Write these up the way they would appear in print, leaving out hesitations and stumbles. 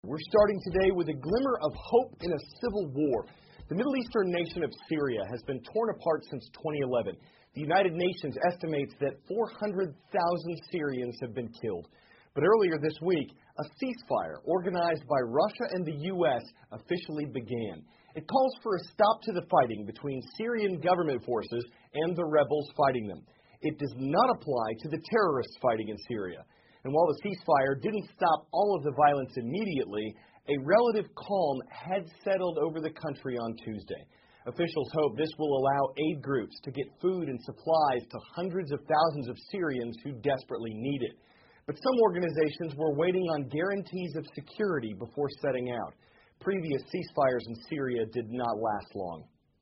We're starting today with a glimmer of hope in a civil war. The Middle Eastern nation of Syria has been torn apart since 2011. The United Nations estimates that 400,000 Syrians have been killed. But earlier this week, a ceasefire organized by Russia and the U.S. officially began. It calls for a stop to the fighting between Syrian government forces and the rebels fighting them. It does not apply to the terrorists fighting in Syria. And while the ceasefire didn't stop all of the violence immediately, a relative calm had settled over the country on Tuesday. Officials hope this will allow aid groups to get food and supplies to hundreds of thousands of Syrians who desperately need it. But some organizations were waiting on guarantees of security before setting out. Previous ceasefires in Syria did not last long.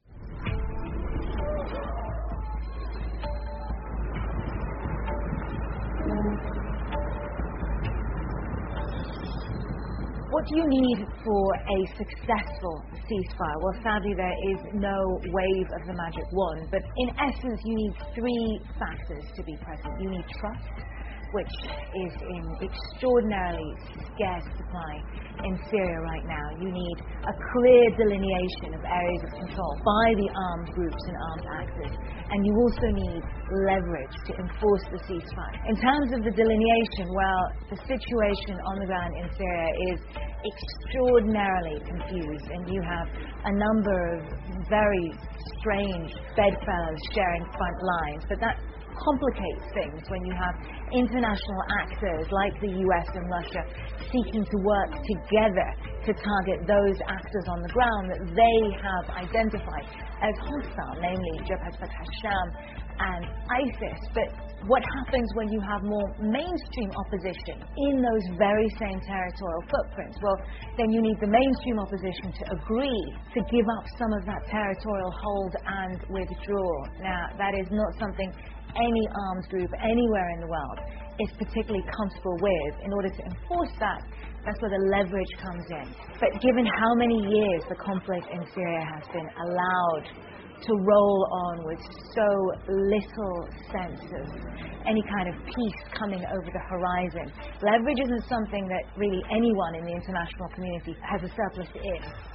What do you need for a successful ceasefire? Well, sadly, there is no wave of the magic wand, but in essence, you need three factors to be present. You need trust, which is in extraordinarily scarce supply in Syria right now. You need a clear delineation of areas of control by the armed groups and armed actors. And you also need leverage to enforce the ceasefire. In terms of the delineation, well, the situation on the ground in Syria is extraordinarily confused, and you have a number of very strange bedfellows sharing front lines. But that complicates things when you have international actors like the US and Russia seeking to work together to target those actors on the ground that they have identified as hostile, namely Jabhat al-Sham and ISIS. But what happens when you have more mainstream opposition in those very same territorial footprints? Well, then you need the mainstream opposition to agree to give up some of that territorial hold and withdraw. Now, that is not something any armed group anywhere in the world is particularly comfortable with. In order to enforce that, that's where the leverage comes in. But given how many years the conflict in Syria has been allowed to roll on with so little sense of any kind of peace coming over the horizon, leverage isn't something that really anyone in the international community has a surplus in.